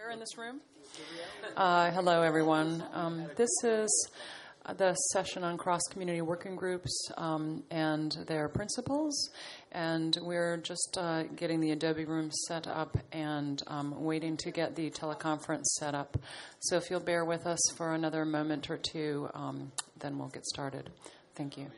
They're in this room. Hello, everyone. This is the session on cross-community working groups and their principles. And we're just getting the Adobe room set up and waiting to get the teleconference set up. So if you'll bear with us for another moment or two, then we'll get started. Thank you.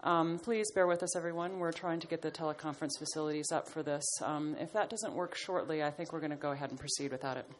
Please bear with us, everyone. We're trying to get the teleconference facilities up for this. If that doesn't work shortly, I think we're going to go ahead and proceed without it.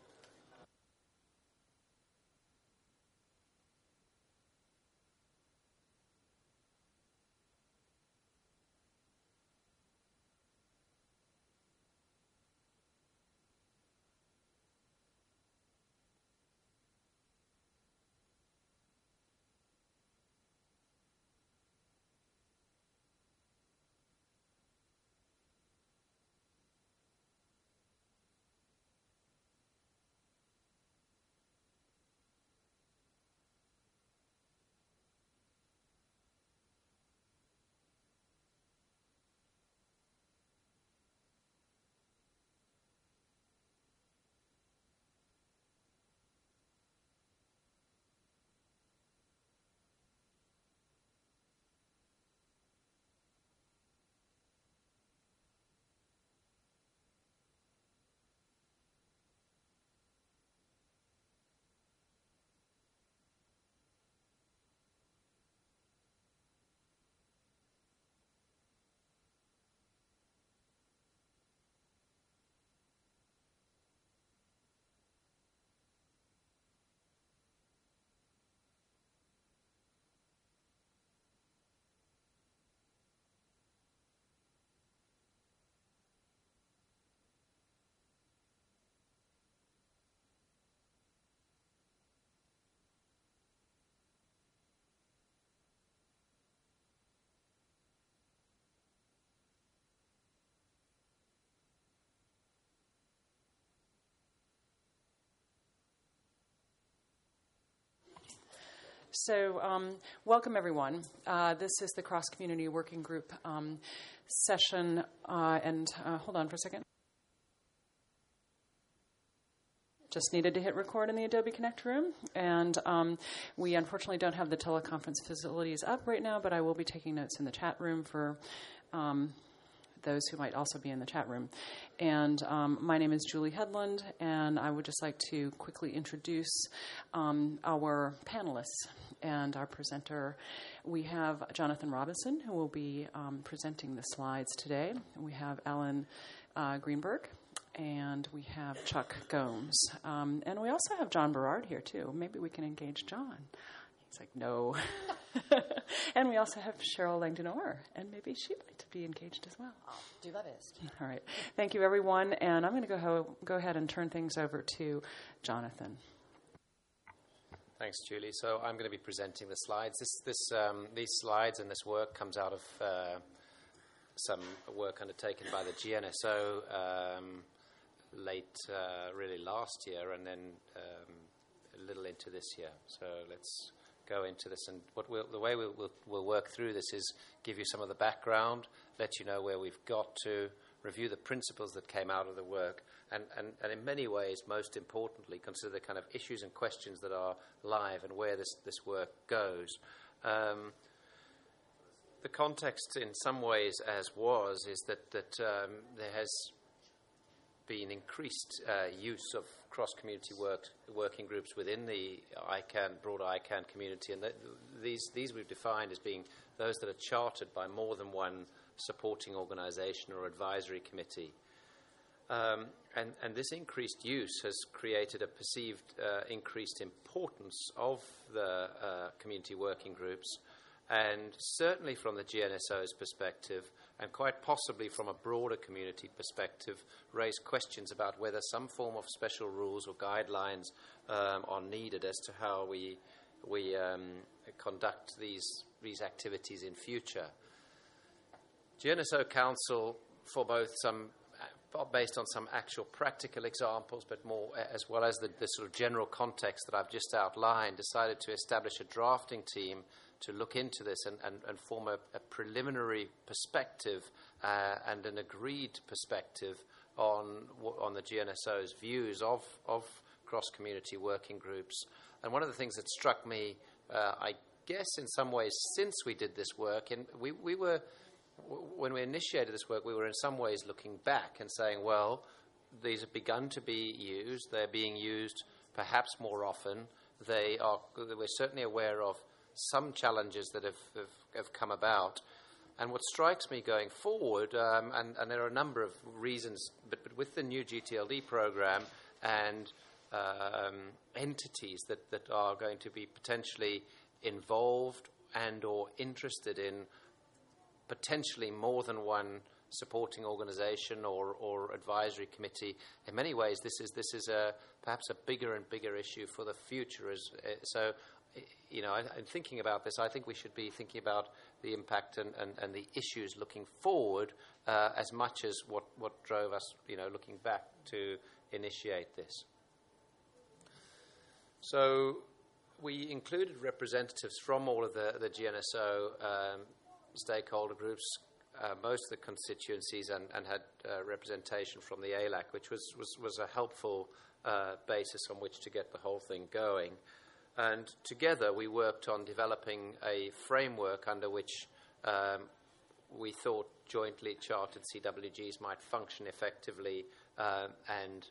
So welcome, everyone. This is the Cross Community Working Group session. Hold on for a second. Just needed to hit record in the Adobe Connect room. And we unfortunately don't have the teleconference facilities up right now, but I will be taking notes in the chat room for those who might also be in the chat room. And my name is Julie Headland, and I would just like to quickly introduce our panelists and our presenter. We have Jonathan Robinson, who will be presenting the slides today. We have Alan Greenberg, and we have Chuck Gomes. And we also have John Berard here, too. Maybe we can engage John. He's like, no. And we also have Cheryl Langdon-Orr, and maybe she'd like to be engaged as well. I'll do my best. All right. Thank you, everyone. And I'm going to go ahead and turn things over to Jonathan. Thanks, Julie. So I'm going to be presenting the slides. These slides and this work comes out of some work undertaken by the GNSO late really last year, and then a little into this year. So let's go into this, and the way we'll work through this is give you some of the background, let you know where we've got to, review the principles that came out of the work, and in many ways, most importantly, consider the kind of issues and questions that are live and where this work goes. The context, in some ways, is that there has been increased use of cross-community working groups within the broader ICANN community, and these we've defined as being those that are chartered by more than one supporting organization or advisory committee. And this increased use has created a perceived increased importance of the community working groups, and certainly from the GNSO's perspective, and quite possibly from a broader community perspective, raise questions about whether some form of special rules or guidelines are needed as to how we conduct these activities in future. GNSO Council, for both based on some actual practical examples, but more as well as the sort of general context that I've just outlined, decided to establish a drafting team to look into this and form a preliminary perspective and an agreed perspective on the GNSO's views of cross-community working groups. And one of the things that struck me, I guess in some ways, since we did this work, and we were, when we initiated this work, we were in some ways looking back and saying, well, these have begun to be used. They're being used perhaps more often. We're certainly aware of some challenges that have come about. And what strikes me going forward, and there are a number of reasons, but with the new GTLD program and entities that are going to be potentially involved and or interested in potentially more than one supporting organisation or advisory committee. In many ways, this is perhaps a bigger and bigger issue for the future. So, in thinking about this, I think we should be thinking about the impact and the issues looking forward as much as what drove us, looking back to initiate this. So we included representatives from all of the GNSO stakeholder groups, most of the constituencies, and had representation from the ALAC, which was a helpful basis on which to get the whole thing going. And together we worked on developing a framework under which we thought jointly chartered CWGs might function effectively and,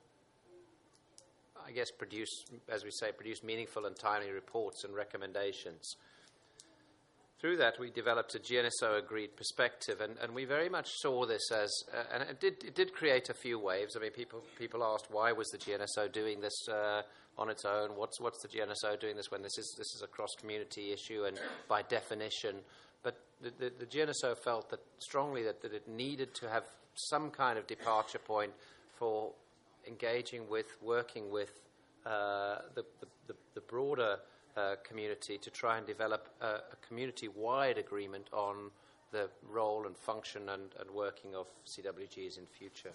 I guess, produce meaningful and timely reports and recommendations. Through that, we developed a GNSO-agreed perspective, and we very much saw this as, and it did create a few waves. I mean, people asked, why was the GNSO doing this on its own? What's the GNSO doing this when this is a cross-community issue, and by definition? But the GNSO felt that strongly that it needed to have some kind of departure point for engaging with, working with the broader community to try and develop a community-wide agreement on the role and function and working of CWGs in future.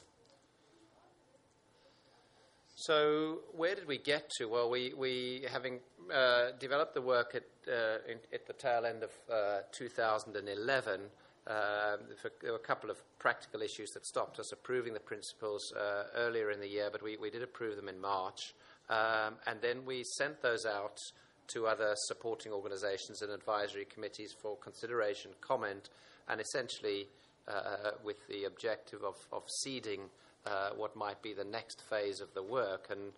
So where did we get to? Well, we having developed the work at the tail end of 2011, there were a couple of practical issues that stopped us approving the principles earlier in the year, but we did approve them in March. And then we sent those out to other supporting organisations and advisory committees for consideration, comment, and essentially with the objective of seeding what might be the next phase of the work. And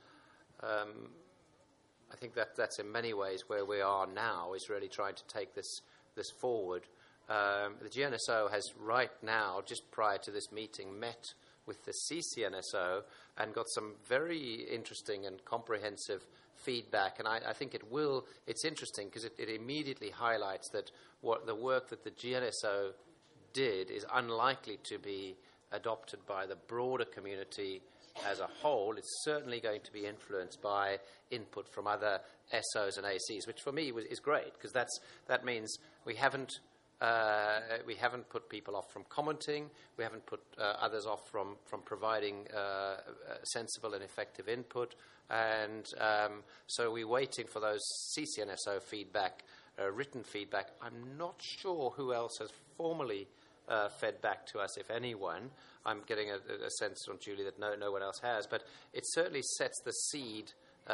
I think that's in many ways where we are now, is really trying to take this forward. The GNSO has right now, just prior to this meeting, met with the CCNSO and got some very interesting and comprehensive feedback. And I think it's interesting because it immediately highlights that what the work that the GNSO did is unlikely to be adopted by the broader community as a whole. It's certainly going to be influenced by input from other SOs and ACs, which for me is great, because that means we haven't put people off from commenting, we haven't put others off from providing sensible and effective input, and so we're waiting for those CCNSO feedback, written feedback. I'm not sure who else has formally fed back to us, if anyone. I'm getting a sense from Julie that no one else has, but it certainly sets the seed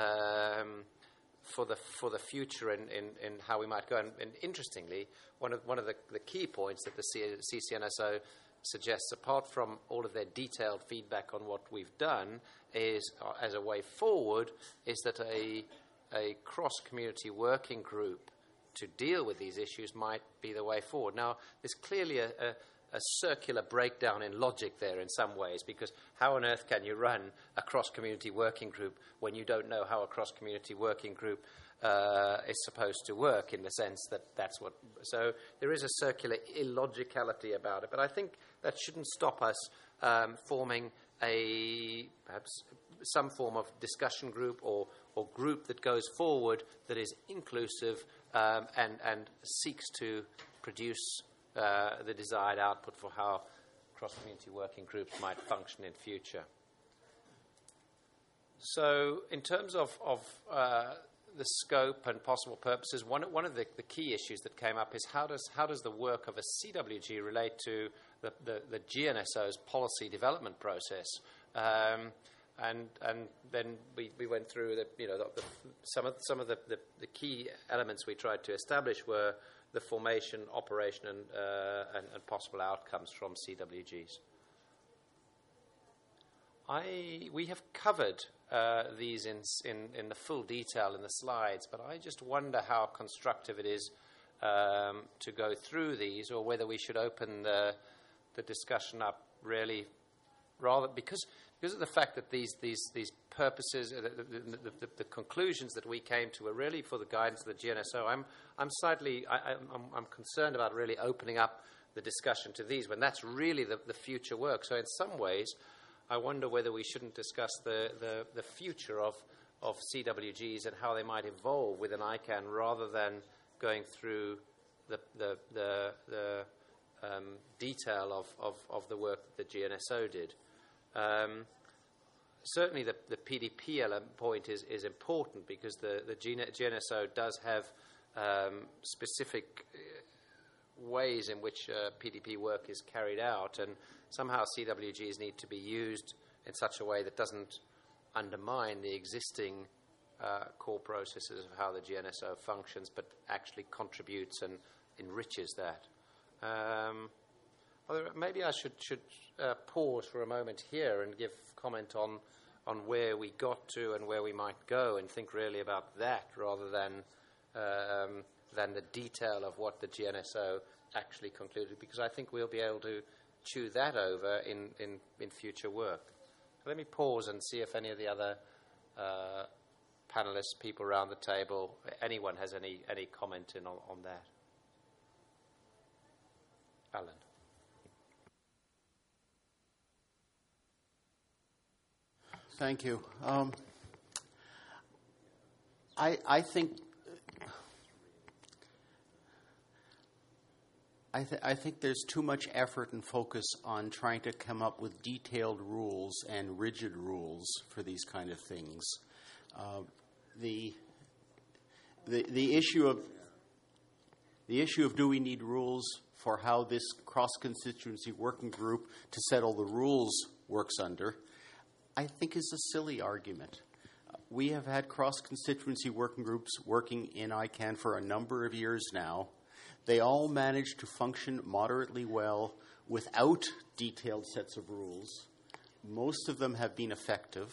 for the future in how we might go. And interestingly, one of the key points that the CCNSO suggests, apart from all of their detailed feedback on what we've done, is as a way forward, is that a cross-community working group to deal with these issues might be the way forward. Now, there's clearly a circular breakdown in logic there in some ways, because how on earth can you run a cross-community working group when you don't know how a cross-community working group is supposed to work, in the sense that that's what... So there is a circular illogicality about it, but I think that shouldn't stop us forming perhaps some form of discussion group or group that goes forward that is inclusive and seeks to produce the desired output for how cross-community working groups might function in future. So in terms of the scope and possible purposes, one of the key issues that came up is how does the work of a CWG relate to the GNSO's policy development process? And then we went through some of the key elements we tried to establish were the formation, operation, and possible outcomes from CWGs. We have covered these in the full detail in the slides, but I just wonder how constructive it is to go through these, or whether we should open the discussion up really rather because of the fact that these purposes, the conclusions that we came to are really for the guidance of the GNSO. I'm concerned about really opening up the discussion to these when that's really the future work. So in some ways, I wonder whether we shouldn't discuss the future of CWGs and how they might evolve within ICANN, rather than going through the detail of the work that the GNSO did. Certainly the PDP point is important, because the GNSO does have specific ways in which PDP work is carried out, and somehow CWGs need to be used in such a way that doesn't undermine the existing core processes of how the GNSO functions, but actually contributes and enriches that. Maybe I should pause for a moment here and give comment on where we got to and where we might go, and think really about that rather than the detail of what the GNSO actually concluded, because I think we'll be able to chew that over in future work. Let me pause and see if any of the other panelists, people around the table, anyone has any comment on that. Alan. Thank you. I think there's too much effort and focus on trying to come up with detailed rules and rigid rules for these kind of things. The issue of do we need rules for how this cross-constituency working group to settle the rules works under, I think is a silly argument. We have had cross-constituency working groups working in ICANN for a number of years now. They all manage to function moderately well without detailed sets of rules. Most of them have been effective.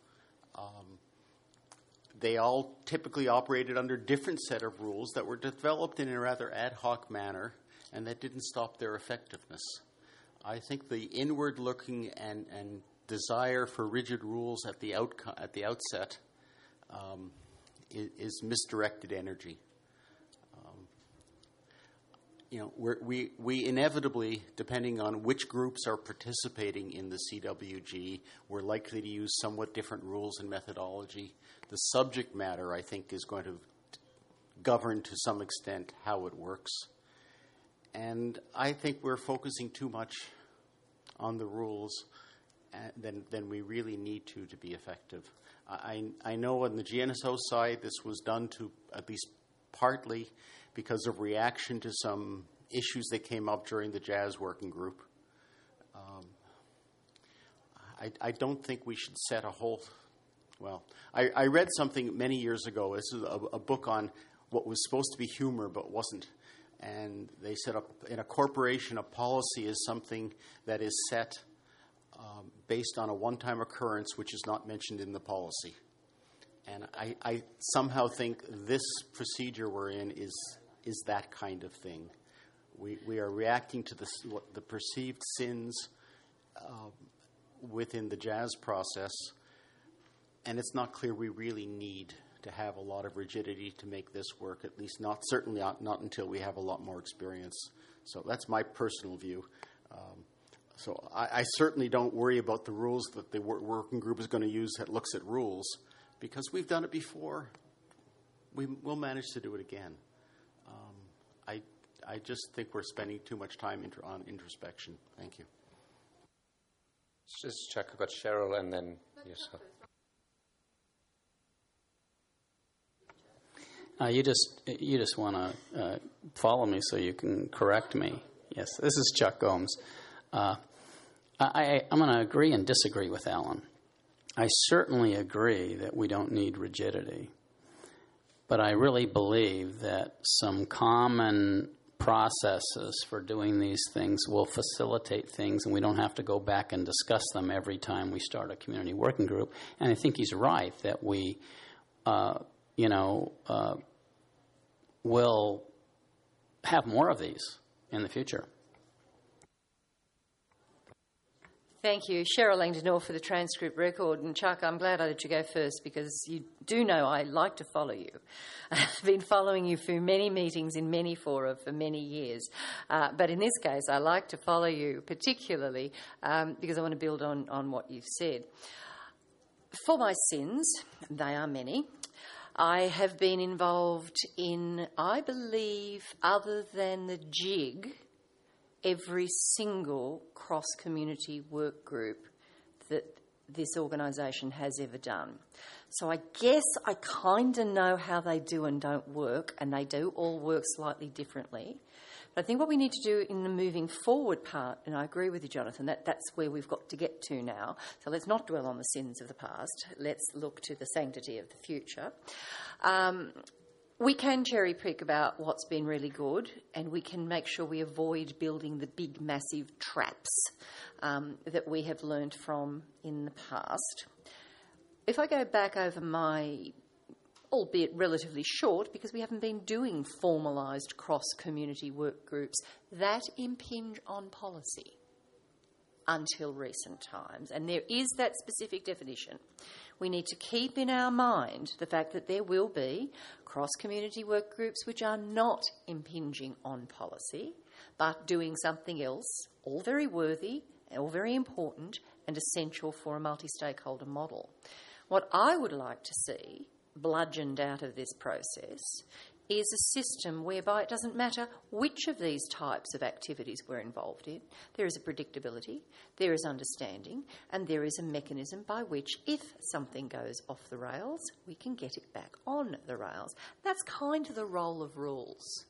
They all typically operated under different set of rules that were developed in a rather ad hoc manner, and that didn't stop their effectiveness. I think the inward-looking and desire for rigid rules at the outset is misdirected energy. We inevitably, depending on which groups are participating in the CWG, we're likely to use somewhat different rules and methodology. The subject matter, I think, is going to govern to some extent how it works. And I think we're focusing too much on the rules than we really need to be effective. I know on the GNSO side this was done to at least partly because of reaction to some issues that came up during the JAS working group. I don't think we should set a whole... Well, I read something many years ago. This is a book on what was supposed to be humor but wasn't. And they set up, in a corporation, a policy is something that is set based on a one-time occurrence which is not mentioned in the policy. And I somehow think this procedure we're in is that kind of thing. We are reacting to the perceived sins within the JAS process, and it's not clear we really need to have a lot of rigidity to make this work, at least certainly not until we have a lot more experience. So that's my personal view. So I certainly don't worry about the rules that the working group is going to use that looks at rules, because we've done it before. We'll manage to do it again. I just think we're spending too much time on introspection. Thank you. Let's just check. I've got Cheryl and then yourself. You just want to follow me so you can correct me. Yes, this is Chuck Gomes. I'm going to agree and disagree with Alan. I certainly agree that we don't need rigidity, but I really believe that some common processes for doing these things will facilitate things, and we don't have to go back and discuss them every time we start a community working group. And I think he's right that we, will have more of these in the future. Thank you, Cheryl Langdon for the transcript record. And Chuck, I'm glad I let you go first because you do know I like to follow you. I've been following you through many meetings in many fora for many years. But in this case, I like to follow you particularly because I want to build on what you've said. For my sins, they are many, I have been involved in, I believe, other than the JIG, every single cross-community work group that this organisation has ever done. So I guess I kind of know how they do and don't work, and they do all work slightly differently. But I think what we need to do in the moving forward part, and I agree with you, Jonathan, that's where we've got to get to now. So let's not dwell on the sins of the past. Let's look to the sanctity of the future. We can cherry pick about what's been really good, and we can make sure we avoid building the big, massive traps that we have learnt from in the past. If I go back over my, albeit relatively short, because we haven't been doing formalised cross-community work groups that impinge on policy until recent times, and there is that specific definition. We need to keep in our mind the fact that there will be cross-community work groups which are not impinging on policy, but doing something else, all very worthy, all very important, and essential for a multi-stakeholder model. What I would like to see bludgeoned out of this process is a system whereby it doesn't matter which of these types of activities we're involved in. There is a predictability, there is understanding, and there is a mechanism by which, if something goes off the rails, we can get it back on the rails. That's kind of the role of rules.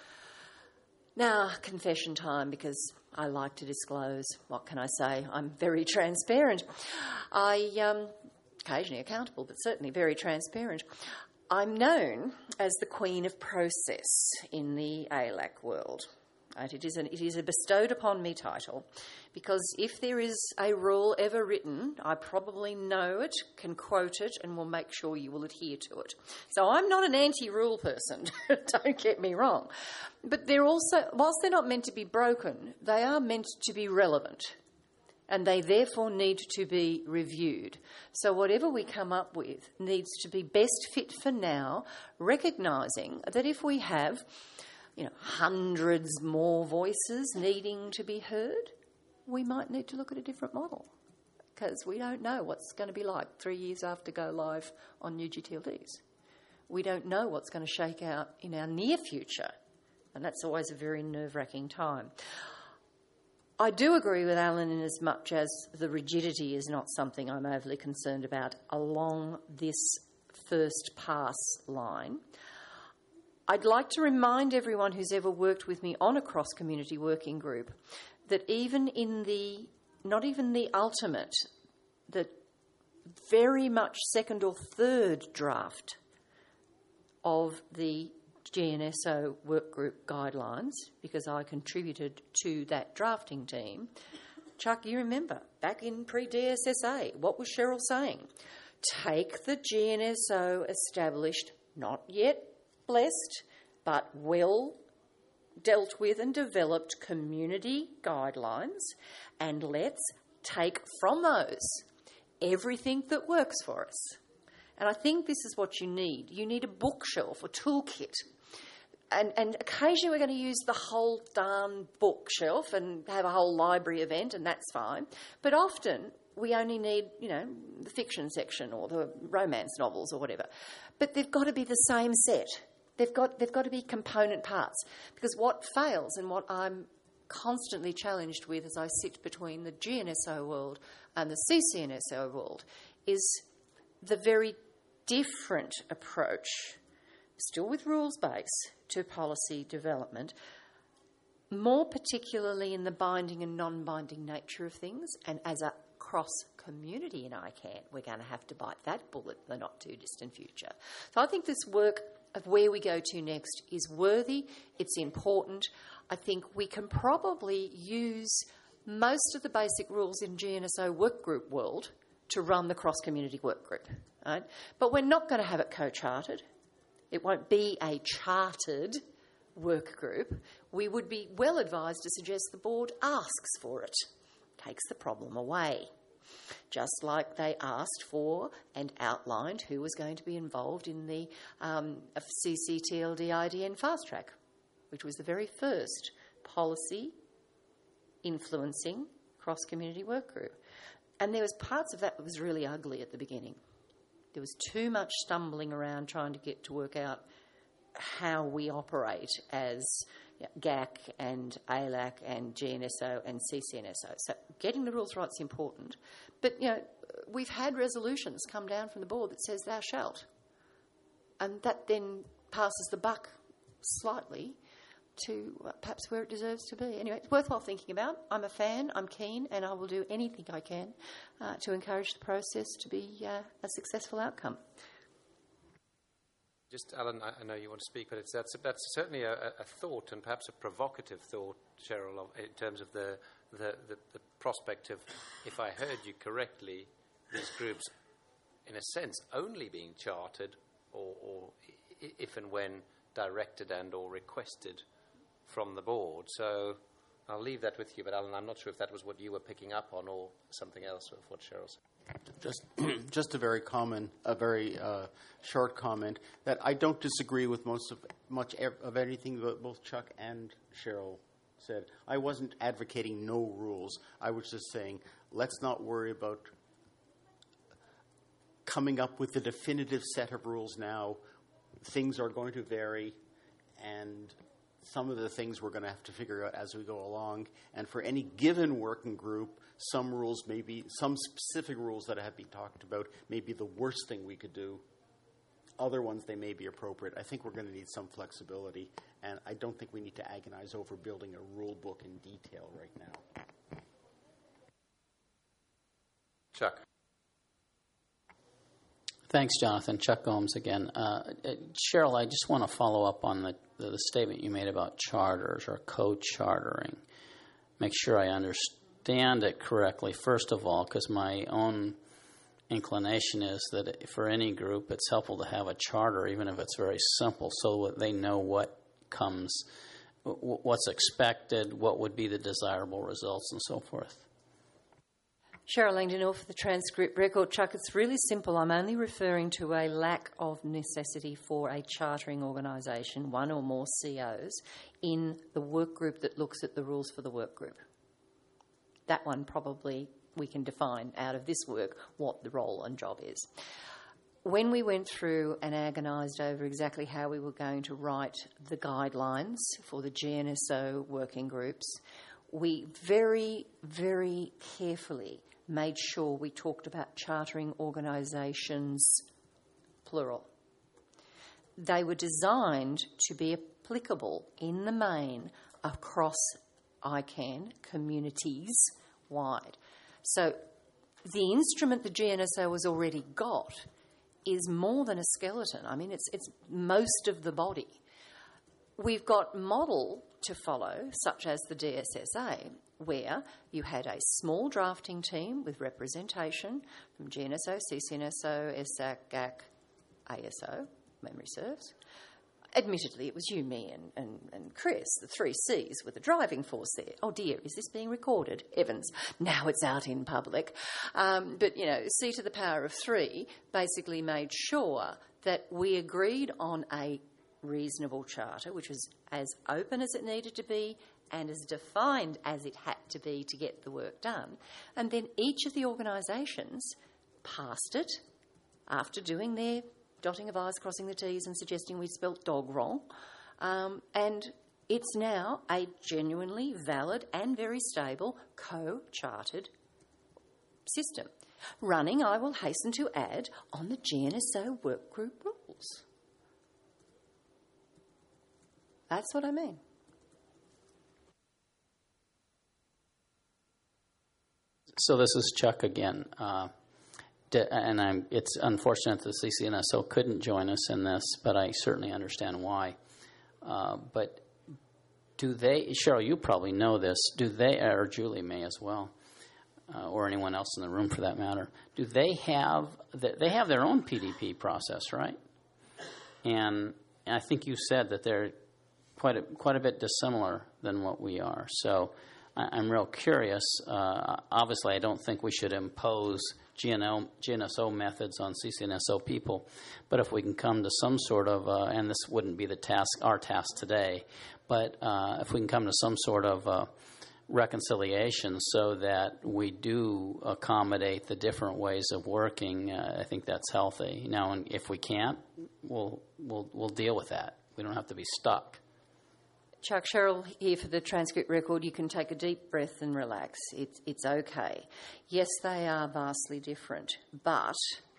Now, confession time, because I like to disclose. What can I say? I'm very transparent. Occasionally accountable, but certainly very transparent. I'm known as the Queen of Process in the ALAC world. And it is a bestowed upon me title because if there is a rule ever written, I probably know it, can quote it, and will make sure you will adhere to it. So I'm not an anti-rule person, don't get me wrong. But they're also, whilst they're not meant to be broken, they are meant to be relevant. And they therefore need to be reviewed. So whatever we come up with needs to be best fit for now, recognising that if we have, hundreds more voices needing to be heard, we might need to look at a different model because we don't know what's going to be like 3 years after go live on new GTLDs. We don't know what's going to shake out in our near future, and that's always a very nerve-wracking time. I do agree with Alan in as much as the rigidity is not something I'm overly concerned about along this first pass line. I'd like to remind everyone who's ever worked with me on a cross-community working group that even in not even the ultimate, the very much second or third draft of the GNSO workgroup guidelines, because I contributed to that drafting team. Chuck, you remember, back in pre-DSSA, what was Cheryl saying? Take the GNSO established, not yet blessed, but well dealt with and developed community guidelines, and let's take from those everything that works for us. And I think this is what you need. You need a bookshelf, a toolkit. And occasionally we're going to use the whole darn bookshelf and have a whole library event, and that's fine. But often we only need, the fiction section or the romance novels or whatever. But they've got to be the same set. They've got to be component parts. Because what fails and what I'm constantly challenged with as I sit between the GNSO world and the CCNSO world is the very different approach, still with rules base, to policy development, more particularly in the binding and non-binding nature of things. And as a cross-community in ICANN, we're going to have to bite that bullet in the not-too-distant future. So I think this work of where we go to next is worthy, it's important. I think we can probably use most of the basic rules in GNSO workgroup world to run the cross-community workgroup, right? But we're not going to have it co-chartered. It won't be a chartered work group. We would be well advised to suggest the board asks for it, takes the problem away. Just like they asked for and outlined who was going to be involved in the CCTLD-IDN fast track, which was the very first policy influencing cross-community work group. And there was parts of that that was really ugly at the beginning. There was too much stumbling around trying to get to work out how we operate as GAC and ALAC and GNSO and CCNSO. So getting the rules right is important. But, we've had resolutions come down from the board that says thou shalt. And that then passes the buck slightly to perhaps where it deserves to be. Anyway, it's worthwhile thinking about. I'm a fan, I'm keen, and I will do anything I can to encourage the process to be a successful outcome. Just, Alan, I know you want to speak, but that's certainly a thought, and perhaps a provocative thought, Cheryl, in terms of the prospect of, if I heard you correctly, these groups, in a sense, only being chartered or if and when directed and or requested from the board. So I'll leave that with you, but Alan, I'm not sure if that was what you were picking up on or something else of what Cheryl said. Just a very short comment that I don't disagree with much of anything that both Chuck and Cheryl said. I wasn't advocating no rules. I was just saying let's not worry about coming up with a definitive set of rules now. Things are going to vary, and some of the things we're going to have to figure out as we go along. And for any given working group, some specific rules that have been talked about may be the worst thing we could do. Other ones, they may be appropriate. I think we're going to need some flexibility, and I don't think we need to agonize over building a rule book in detail right now. Chuck. Thanks, Jonathan. Chuck Gomes again. Cheryl, I just want to follow up on the statement you made about charters or co-chartering. Make sure I understand it correctly, first of all, because my own inclination is that for any group, it's helpful to have a charter, even if it's very simple, so that they know what's expected, what would be the desirable results, and so forth. Cheryl Langdon for the transcript record. Chuck, it's really simple. I'm only referring to a lack of necessity for a chartering organisation, one or more COs, in the work group that looks at the rules for the work group. That one probably we can define out of this work what the role and job is. When we went through and agonised over exactly how we were going to write the guidelines for the GNSO working groups, we very, very carefully made sure we talked about chartering organisations, plural. They were designed to be applicable in the main across ICANN communities wide. So the instrument the GNSO has already got is more than a skeleton. I mean, it's most of the body. We've got model to follow, such as the DSSA, where you had a small drafting team with representation from GNSO, CCNSO, SAC, GAC, ASO, memory serves. Admittedly, it was you, me and Chris, the three Cs with the driving force there. Oh dear, is this being recorded? Heavens, now it's out in public. But, C to the power of 3 basically made sure that we agreed on a reasonable charter, which was as open as it needed to be and as defined as it had to be to get the work done. And then each of the organisations passed it after doing their dotting of I's, crossing the T's and suggesting we'd spelt dog wrong. And it's now a genuinely valid and very stable co-chartered system. Running, I will hasten to add, on the GNSO workgroup rules. That's what I mean. So this is Chuck again. it's unfortunate that the CCNSO couldn't join us in this, but I certainly understand why. But do they, Cheryl, you probably know this, do they, or Julie may as well, or anyone else in the room for that matter, do they have their own PDP process, right? And I think you said that they're quite a bit dissimilar than what we are. So I'm real curious. Obviously, I don't think we should impose GNSO methods on CCNSO people, but if we can come to some sort of, and this wouldn't be our task today, but if we can come to some sort of reconciliation so that we do accommodate the different ways of working, I think that's healthy. Now, and if we can't, we'll deal with that. We don't have to be stuck. Chuck, Cheryl here for the transcript record. You can take a deep breath and relax. It's okay. Yes, they are vastly different, but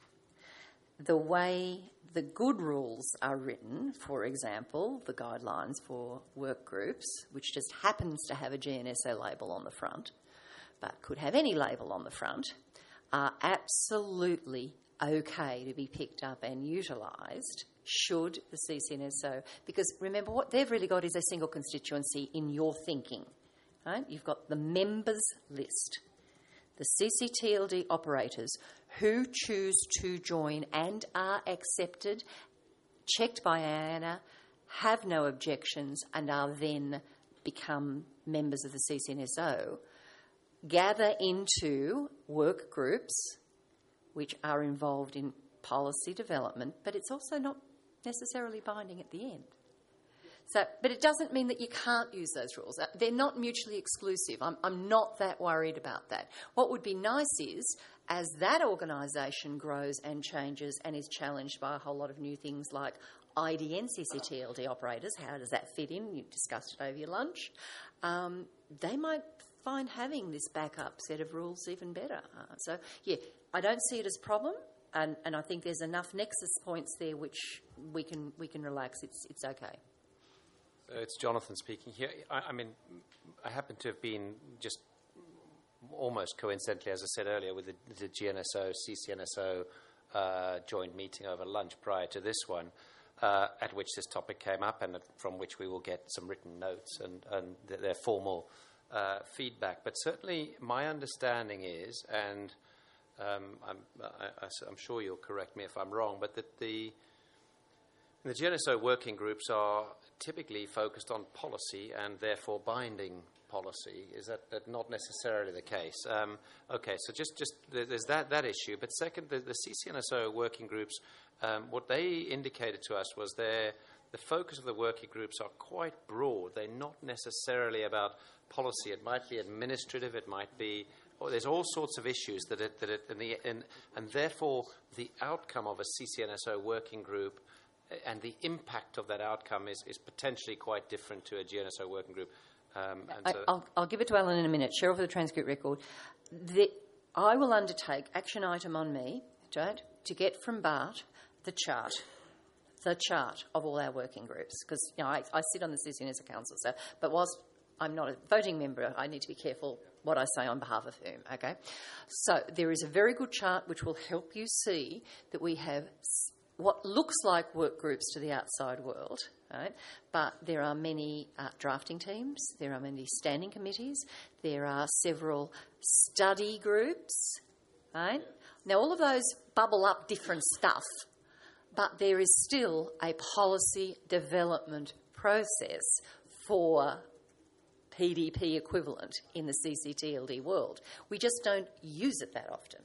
the way the good rules are written, for example, the guidelines for work groups, which just happens to have a GNSO label on the front, but could have any label on the front, are absolutely okay to be picked up and utilised should the CCNSO, because remember what they've really got is a single constituency in your thinking, right? You've got the members list, the CCTLD operators who choose to join and are accepted, checked by AANA, have no objections and are then become members of the CCNSO, gather into work groups which are involved in policy development, but it's also not necessarily binding at the end. So, but it doesn't mean that you can't use those rules. They're not mutually exclusive. I'm not that worried about that. What would be nice is, as that organisation grows and changes and is challenged by a whole lot of new things like IDN CCTLD operators, how does that fit in? You discussed it over your lunch. They might find having this backup set of rules even better. So, yeah, I don't see it as a problem. And I think there's enough nexus points there which we can relax. It's okay. It's Jonathan speaking here. I mean, I happen to have been just almost coincidentally, as I said earlier, with the GNSO, CCNSO joint meeting over lunch prior to this one, at which this topic came up and from which we will get some written notes and their formal feedback. But certainly my understanding is, and I'm sure you'll correct me if I'm wrong, but that the GNSO working groups are typically focused on policy and therefore binding policy. Is that not necessarily the case? Okay, so just there's that issue. But second, the CCNSO working groups, what they indicated to us was the focus of the working groups are quite broad. They're not necessarily about policy. It might be administrative. It might be. There's all sorts of issues and therefore the outcome of a CCNSO working group and the impact of that outcome is potentially quite different to a GNSO working group. I'll give it to Alan in a minute. Cheryl for the transcript record. I will undertake, action item on me, right, to get from Bart the chart of all our working groups, because I sit on the CCNSO Council. So, but whilst I'm not a voting member, I need to be careful what I say on behalf of whom, okay? So there is a very good chart which will help you see that we have what looks like work groups to the outside world, right? But there are many drafting teams, there are many standing committees, there are several study groups, right? Now all of those bubble up different stuff, but there is still a policy development process for PDP equivalent in the CCTLD world. We just don't use it that often.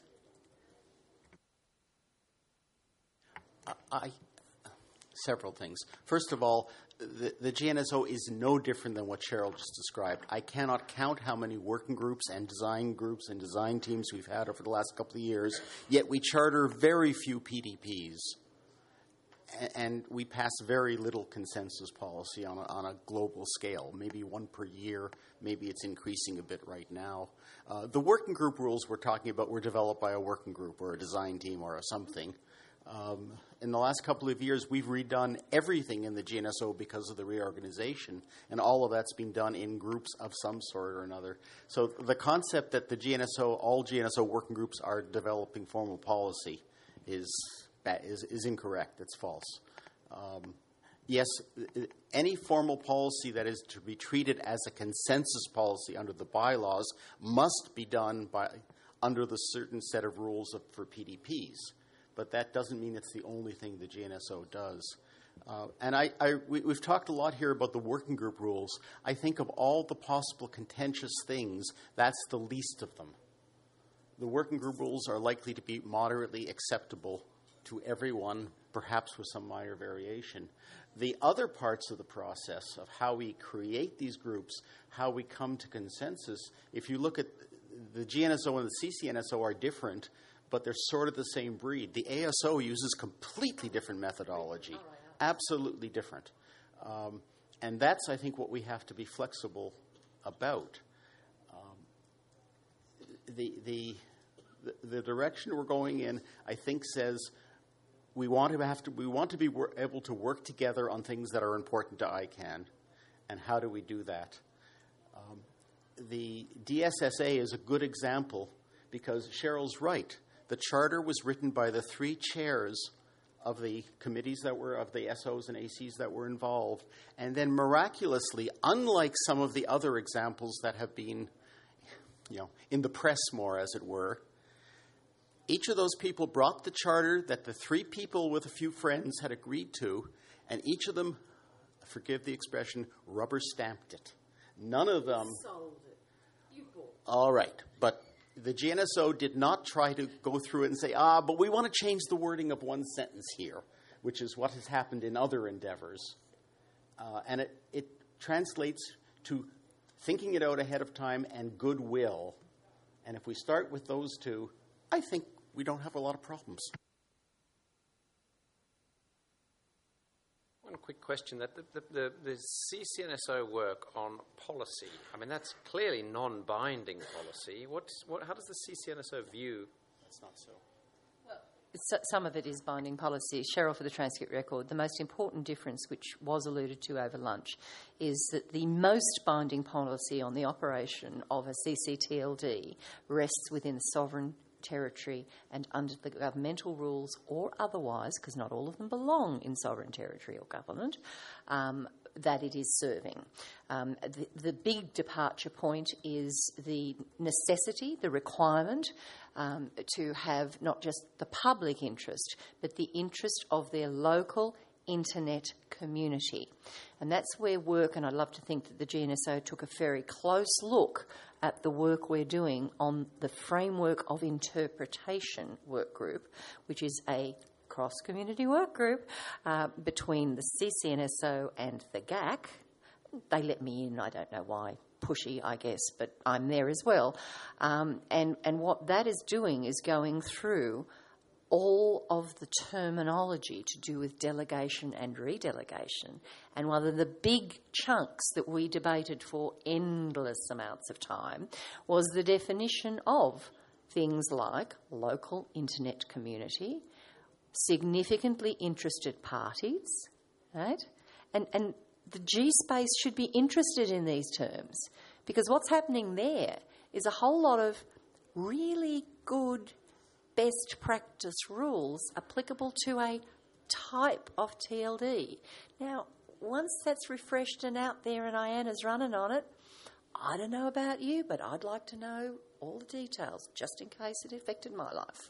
Several things. First of all, the GNSO is no different than what Cheryl just described. I cannot count how many working groups and design teams we've had over the last couple of years, yet we charter very few PDPs. And we pass very little consensus policy on a global scale, maybe one per year. Maybe it's increasing a bit right now. The working group rules we're talking about were developed by a working group or a design team or a something. In the last couple of years, we've redone everything in the GNSO because of the reorganization, and all of that's being done in groups of some sort or another. So the concept that all GNSO working groups are developing formal policy is incorrect. It's false. Yes, any formal policy that is to be treated as a consensus policy under the bylaws must be done under the certain set of rules for PDPs. But that doesn't mean it's the only thing the GNSO does. And we've talked a lot here about the working group rules. I think of all the possible contentious things, that's the least of them. The working group rules are likely to be moderately acceptable to everyone, perhaps with some minor variation. The other parts of the process of how we create these groups, how we come to consensus, if you look at the GNSO and the CCNSO are different, but they're sort of the same breed. The ASO uses completely different methodology, absolutely different. And that's, I think, what we have to be flexible about. The direction we're going in, I think, says we want to be able to work together on things that are important to ICANN, and how do we do that? The DSSA is a good example because Cheryl's right. The charter was written by the 3 chairs of the committees of the SOs and ACs that were involved. And then miraculously, unlike some of the other examples that have been, in the press more, as it were, each of those people brought the charter that the 3 people with a few friends had agreed to, and each of them, forgive the expression, rubber stamped it. None of them... Sold it. You bought it. All right, but the GNSO did not try to go through it and say, but we want to change the wording of one sentence here, which is what has happened in other endeavors. And it translates to thinking it out ahead of time and goodwill. And if we start with those two, I think we don't have a lot of problems. One quick question, that the CCNSO work on policy, I mean, that's clearly non-binding policy. How does the CCNSO view? That's not so. Some of it is binding policy. Cheryl, for the transcript record, the most important difference, which was alluded to over lunch, is that the most binding policy on the operation of a CCTLD rests within sovereign territory and under the governmental rules or otherwise, because not all of them belong in sovereign territory or government, that it is serving. The big departure point is the necessity, the requirement to have not just the public interest, but the interest of their local internet community. And that's where work, and I'd love to think that the GNSO took a very close look at the work we're doing on the Framework of Interpretation work group, which is a cross-community work group between the CCNSO and the GAC. They let me in, I don't know why, pushy, I guess, but I'm there as well. And what that is doing is going through all of the terminology to do with delegation and redelegation. And one of the big chunks that we debated for endless amounts of time was the definition of things like local internet community, significantly interested parties, right? And the G-space should be interested in these terms, because what's happening there is a whole lot of really good best practice rules applicable to a type of TLD. Now, once that's refreshed and out there and IANA's running on it, I don't know about you, but I'd like to know all the details, just in case it affected my life.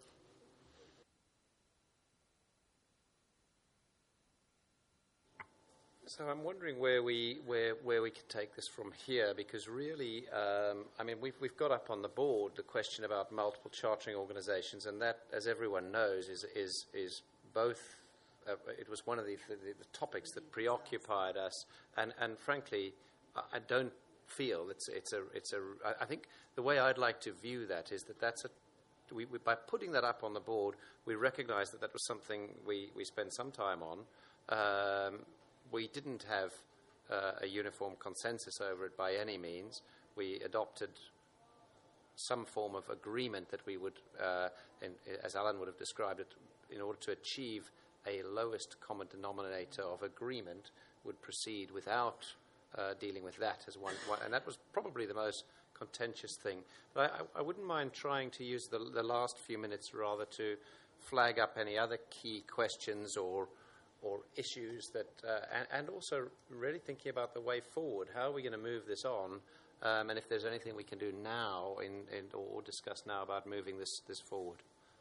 So I'm wondering where we can take this from here, because really, I mean, we've got up on the board the question about multiple chartering organisations, and that, as everyone knows, is both. It was one of the topics that preoccupied us, and frankly, I don't feel I think the way I'd like to view that is that that's by putting that up on the board, we recognise that was something we spent some time on. We didn't have a uniform consensus over it by any means. We adopted some form of agreement that we would, as Alan would have described it, in order to achieve a lowest common denominator of agreement, would proceed without dealing with that as one. And that was probably the most contentious thing. But I wouldn't mind trying to use the last few minutes rather to flag up any other key questions or issues that, and also really thinking about the way forward. How are we going to move this on? And if there's anything we can do now or discuss now about moving this forward.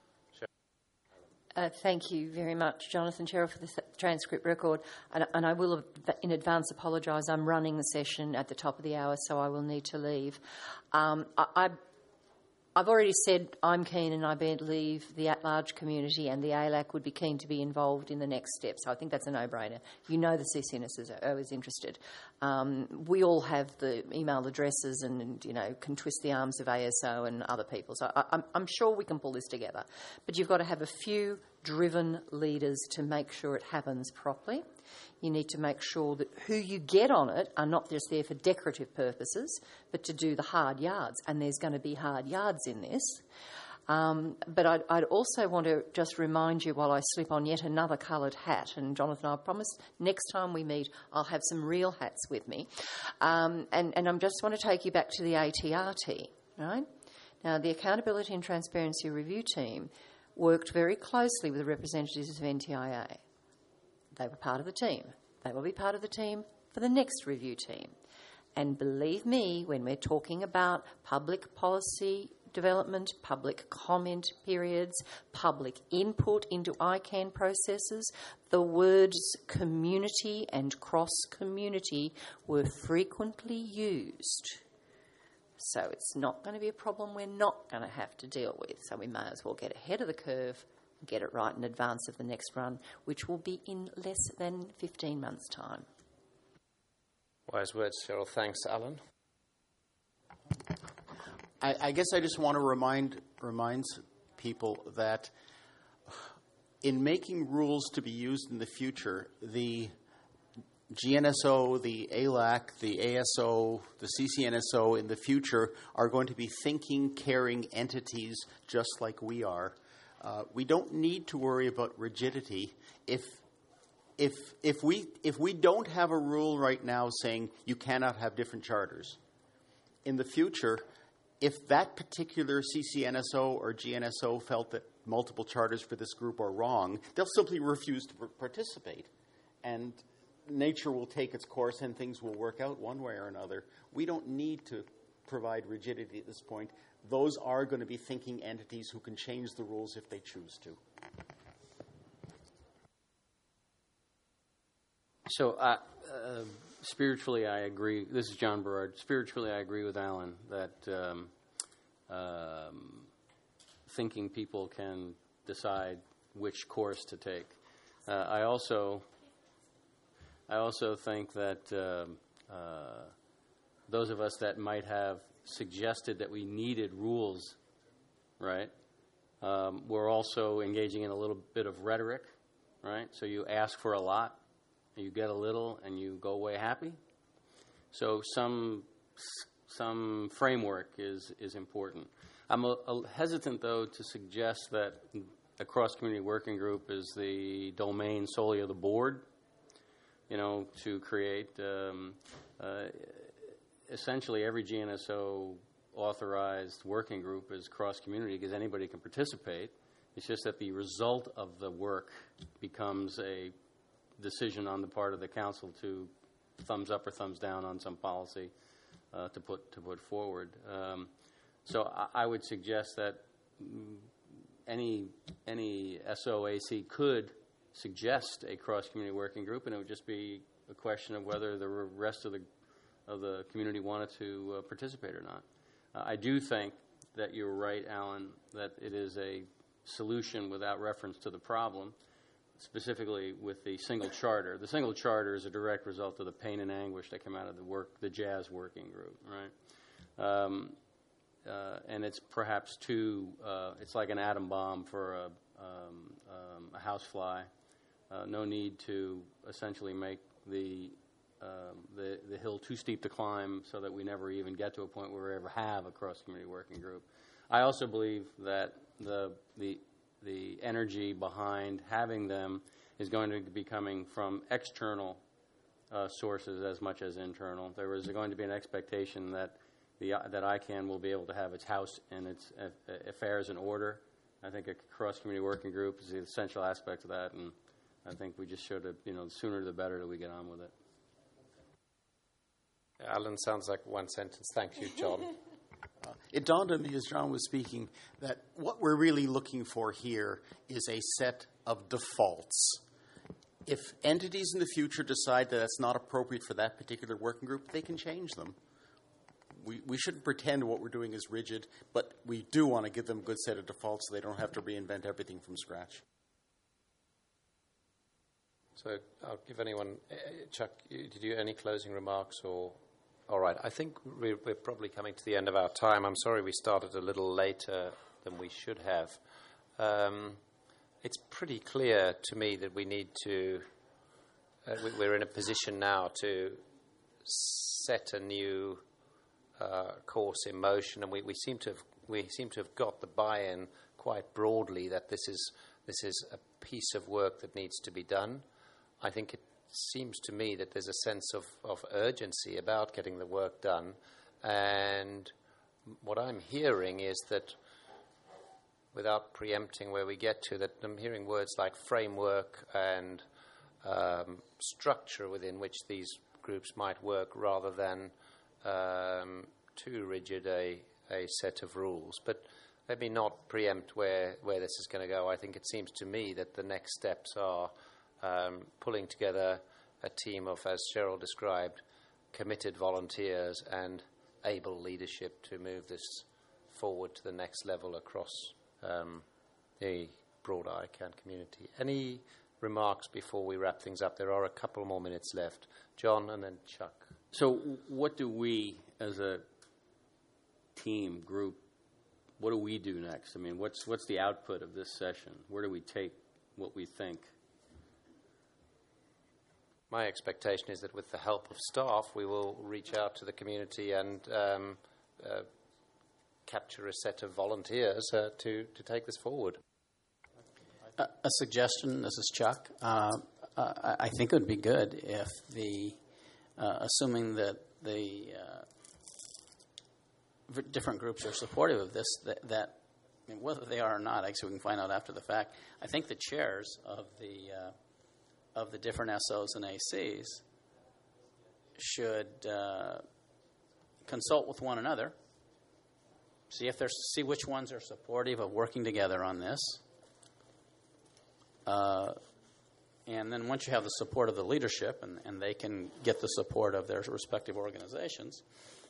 Thank you very much, Jonathan Sherrill, for the transcript record. And I will, in advance, apologise. I'm running the session at the top of the hour, so I will need to leave. I've already said I'm keen, and I believe the at-large community and the ALAC would be keen to be involved in the next step. So I think that's a no-brainer. You know the CCNS are always interested. We all have the email addresses and can twist the arms of ASO and other people. So I'm sure we can pull this together. But you've got to have a few driven leaders to make sure it happens properly. You need to make sure that who you get on it are not just there for decorative purposes, but to do the hard yards. And there's going to be hard yards in this. But I'd also want to just remind you while I slip on yet another coloured hat, and Jonathan, I promise next time we meet I'll have some real hats with me. And I just want to take you back to the ATRT, right? Now, the Accountability and Transparency Review Team worked very closely with the representatives of NTIA. They were part of the team. They will be part of the team for the next review team. And believe me, when we're talking about public policy development, public comment periods, public input into ICANN processes, the words community and cross-community were frequently used. So it's not going to be a problem we're not going to have to deal with. So we may as well get ahead of the curve, get it right in advance of the next run, which will be in less than 15 months' time. Wise words, Cheryl. Thanks, Alan. I guess I just want to remind people that in making rules to be used in the future, the GNSO, the ALAC, the ASO, the CCNSO in the future are going to be thinking, caring entities just like we are. We don't need to worry about rigidity. If we don't have a rule right now saying you cannot have different charters, in the future, if that particular CCNSO or GNSO felt that multiple charters for this group are wrong, they'll simply refuse to participate. And nature will take its course and things will work out one way or another. We don't need to provide rigidity at this point. Those are going to be thinking entities who can change the rules if they choose to. So, spiritually, I agree. This is John Berard. Spiritually, I agree with Alan that thinking people can decide which course to take. I also think that those of us that might have suggested that we needed rules, right, we're also engaging in a little bit of rhetoric, right? So you ask for a lot, you get a little, and you go away happy. So some framework is important. I'm hesitant, though, to suggest that a cross-community working group is the domain solely of the board, to create essentially every GNSO authorized working group is cross-community because anybody can participate. It's just that the result of the work becomes a decision on the part of the council to thumbs up or thumbs down on some policy to put forward. So I would suggest that any SOAC could suggest a cross-community working group, and it would just be a question of whether the rest of the community wanted to participate or not. I do think that you're right, Alan, that it is a solution without reference to the problem, specifically with the single charter. The single charter is a direct result of the pain and anguish that came out of the Jazz working group, right? And it's perhaps it's like an atom bomb for a housefly. No need to essentially make the hill too steep to climb so that we never even get to a point where we ever have a cross-community working group. I also believe that the the energy behind having them is going to be coming from external sources as much as internal. There is going to be an expectation that that ICANN will be able to have its house and its affairs in order. I think a cross-community working group is the essential aspect of that, and I think we just should have, the sooner the better that we get on with it. Alan, sounds like one sentence. Thank you, John. It dawned on me as John was speaking that what we're really looking for here is a set of defaults. If entities in the future decide that that's not appropriate for that particular working group, they can change them. We shouldn't pretend what we're doing is rigid, but we do want to give them a good set of defaults so they don't have to reinvent everything from scratch. So I'll give anyone, Chuck, did you any closing remarks? Or all right, I think we're probably coming to the end of our time. I'm sorry we started a little later than we should have. It's pretty clear to me that we need to, we're in a position now to set a new course in motion, and we seem to have got the buy-in quite broadly that this is a piece of work that needs to be done. I think it seems to me that there's a sense of urgency about getting the work done, and what I'm hearing is that, without preempting where we get to, that I'm hearing words like framework and structure within which these groups might work, rather than too rigid a set of rules. But let me not preempt where this is going to go. I think it seems to me that the next steps are pulling together a team of, as Cheryl described, committed volunteers and able leadership to move this forward to the next level across the broader ICANN community. Any remarks before we wrap things up? There are a couple more minutes left. John and then Chuck. So what do we, as a team, group, what do we do next? I mean, what's the output of this session? Where do we take what we think? My expectation is that with the help of staff, we will reach out to the community and capture a set of volunteers to take this forward. A suggestion, this is Chuck. I think it would be good if assuming that the different groups are supportive of this, that I mean, whether they are or not, actually we can find out after the fact. I think the chairs of the different SOs and ACs should consult with one another, see which ones are supportive of working together on this. And then once you have the support of the leadership and they can get the support of their respective organizations,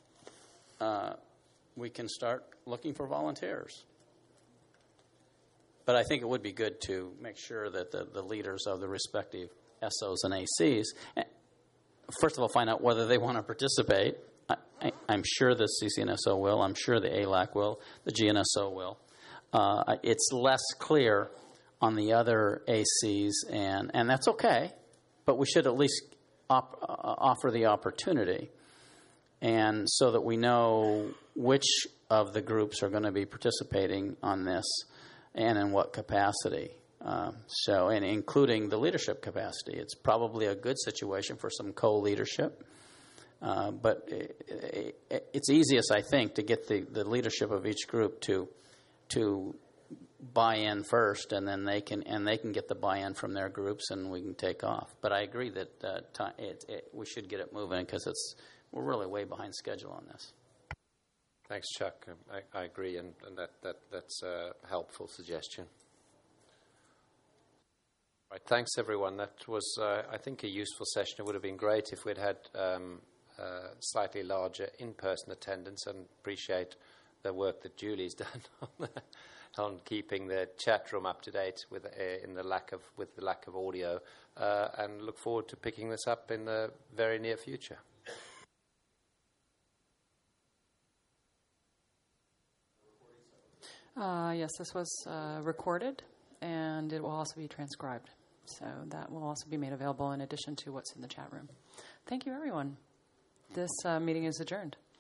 we can start looking for volunteers. But I think it would be good to make sure that the leaders of the respective SOs and ACs, first of all, find out whether they want to participate. I'm sure the CCNSO will. I'm sure the ALAC will. The GNSO will. It's less clear on the other ACs, and that's okay, but we should at least offer the opportunity, and so that we know which of the groups are going to be participating on this and in what capacity. And including the leadership capacity. It's probably a good situation for some co-leadership, but it's easiest, I think, to get the leadership of each group to buy in first, and then they can get the buy-in from their groups, and we can take off. But I agree that we should get it moving because we're really way behind schedule on this. Thanks, Chuck. I agree, and that's a helpful suggestion. Right, thanks, everyone. That was, I think, a useful session. It would have been great if we'd had slightly larger in-person attendance, and appreciate the work that Julie's done on keeping the chat room up to date with the lack of audio, and look forward to picking this up in the very near future. Yes, this was recorded, and it will also be transcribed. So that will also be made available in addition to what's in the chat room. Thank you, everyone. This meeting is adjourned.